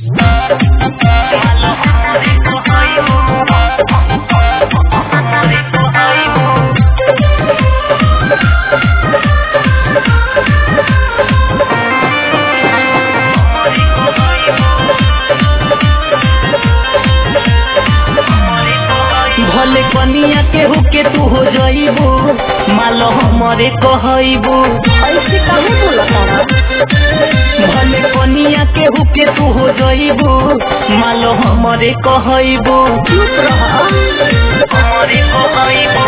भले कनिया केहू के तू हो जाइबू मालो हमरे कहइबू। ऐसे काहे बोलता? भले कनिया केहू के तू हो जाइबू मालो हमरे कहइबू। चुप रह। हमरे कहइबू।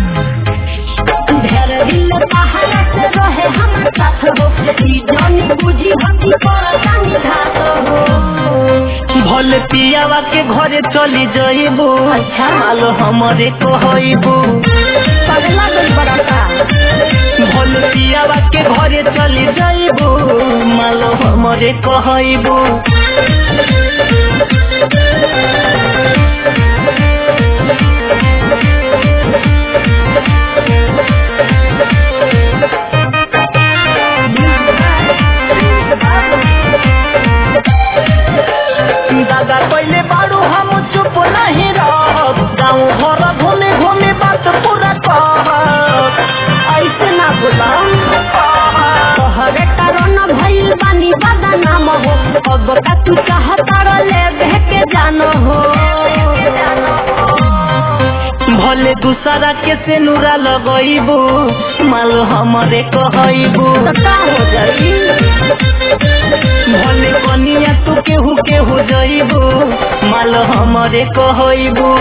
ढेर दिल पहाड़ से रहे हम साथ हो, ई जानी बुझी हती करता निधात हो। भले पियावा के घरे चली जाइबू अच्छा। मालो हमरे कहइबू। पगला गई बड़का। भले पियावा के घरे चली जाइबू मालो हमरे कहइबू। दादा पहले बारू हम चुप नहीं रह, गाँव घर घूमे घूमे बात पूरा कह। ऐसे ना बोला। तोहरे कारण भइल बानी बदनाम हो, अब का तू चाहता ले बह के जान हो। भले दूसरा के से नूरा लगइबू माल हमरे कहइबू। तो का हो जाई? भले कनिया तू केहू के हो जाइबू माल हमरे कहइबू।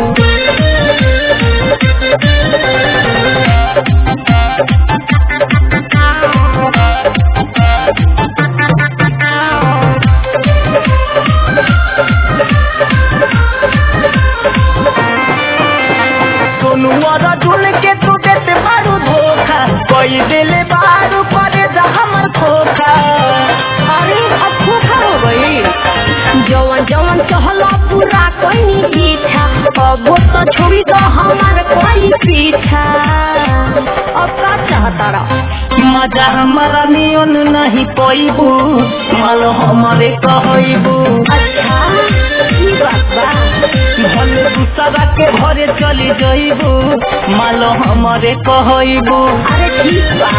सोनू और झुल के तू देते बारू धोखा, कोई दिले बारू करे जा हमर खोखा। अरे अब धोखा हो गई। जवन जवन चहला पूरा कोई इच्छा, अब तो छोड़ी दो हमार कोई पीछा। अब का चाहता रहा? मजा हमारा नियन नहीं पइबू माल हमरे कहइबू। अच्छा ई बात बा। भले दूसरा के घरे चली जाइबू माल हमरे कहइबू। अरे ठीक बा।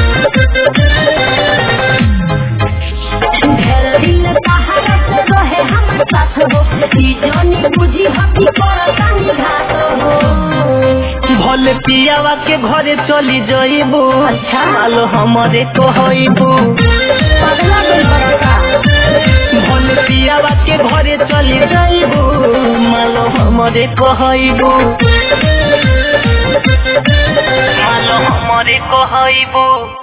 ढेर दिल पहाड़ से रहे हम साथ हो, ई जानी बुझी हती करता निघात हो। भले पियावा के घरे चली जाइबू अच्छा। माल हमरे कहइबू। पगला गई बड़का। भले पियावा के घरे चली जाइबू माल हमरे कहइबू। माल हमरे कहइबू।